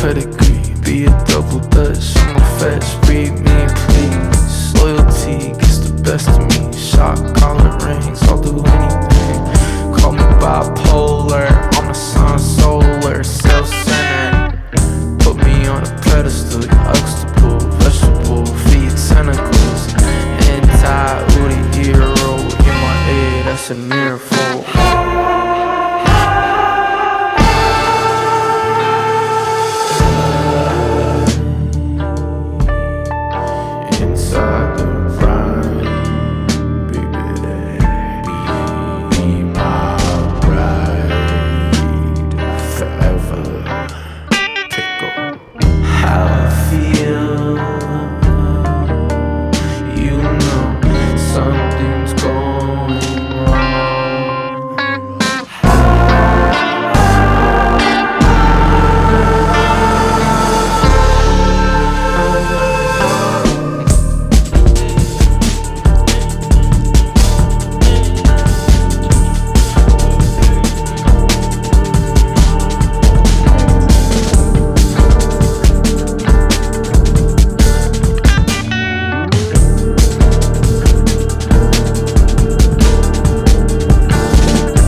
pedigree. Be a double dutch on my fetch, read me please. Loyalty gets the best of me. Shot collar rings, I'll do anything. Call me bipolar, I'm a sun solar, self-centered. Put me on a pedestal, huxtable, vegetable, feed tentacles. Anti-Udi hero in my head, that's a miracle.